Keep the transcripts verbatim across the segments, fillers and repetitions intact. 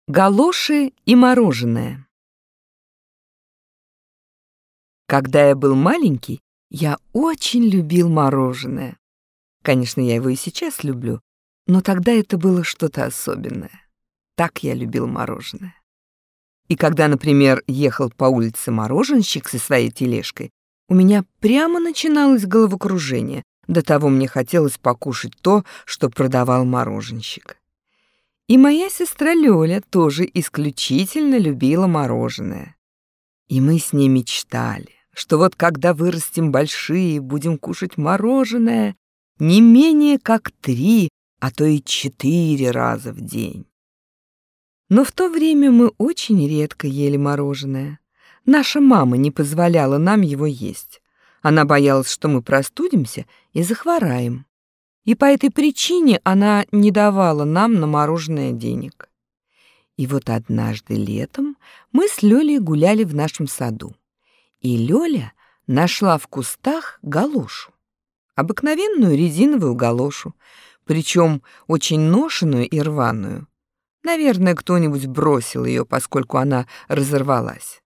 Галоши и мороженое. Когда я был маленький, я очень любил мороженое. Конечно, я его и сейчас люблю, но тогда это было что-то особенное. Так я любил мороженое. И когда, например, ехал по улице мороженщик со своей тележкой, у меня прямо начиналось головокружение. До того мне хотелось покушать то, что продавал мороженщик. И моя сестра Лёля тоже исключительно любила мороженое. И мы с ней мечтали, что вот когда вырастем большие, будем кушать мороженое не менее как три, а то и четыре раза в день. Но в то время мы очень редко ели мороженое. Наша мама не позволяла нам его есть. Она боялась, что мы простудимся и захвораем. И по этой причине она не давала нам на мороженое денег. И вот однажды летом мы с Лёлей гуляли в нашем саду. И Лёля нашла в кустах галошу. Обыкновенную резиновую галошу, причем очень ношеную и рваную. Наверное, кто-нибудь бросил ее, поскольку она разорвалась.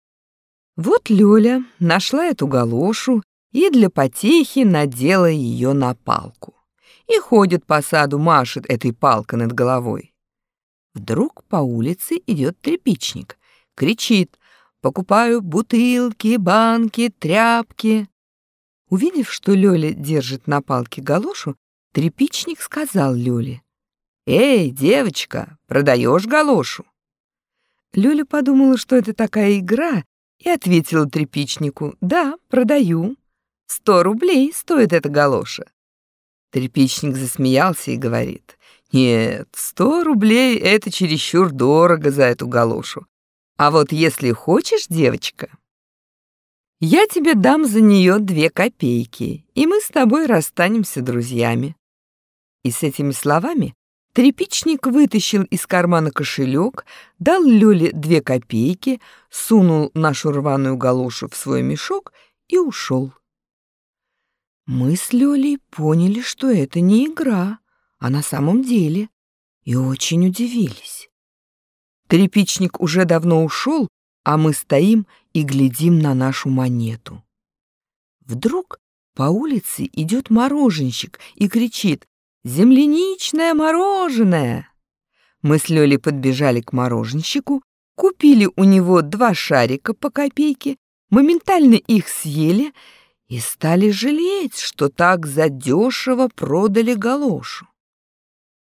Вот Лёля нашла эту галошу и для потехи надела ее на палку. И ходит по саду, машет этой палкой над головой. Вдруг по улице идет тряпичник, кричит: «Покупаю бутылки, банки, тряпки». Увидев, что Лёля держит на палке галошу, тряпичник сказал Лёле: «Эй, девочка, продаешь галошу?» Лёля подумала, что это такая игра, и ответила тряпичнику: «Да, продаю. Сто рублей стоит эта галоша». Тряпичник засмеялся и говорит: «Нет, сто рублей — это чересчур дорого за эту галошу. А вот если хочешь, девочка, я тебе дам за нее две копейки, и мы с тобой расстанемся друзьями». И с этими словами тряпичник вытащил из кармана кошелек, дал Лёле две копейки, сунул нашу рваную галошу в свой мешок и ушел. Мы с Лёлей поняли, что это не игра, а на самом деле, и очень удивились. Тряпичник уже давно ушел, а мы стоим и глядим на нашу монету. Вдруг по улице идет мороженщик и кричит: «Земляничное мороженое!» Мы с Лёлей подбежали к мороженщику, купили у него два шарика по копейке, моментально их съели и стали жалеть, что так задешево продали галошу.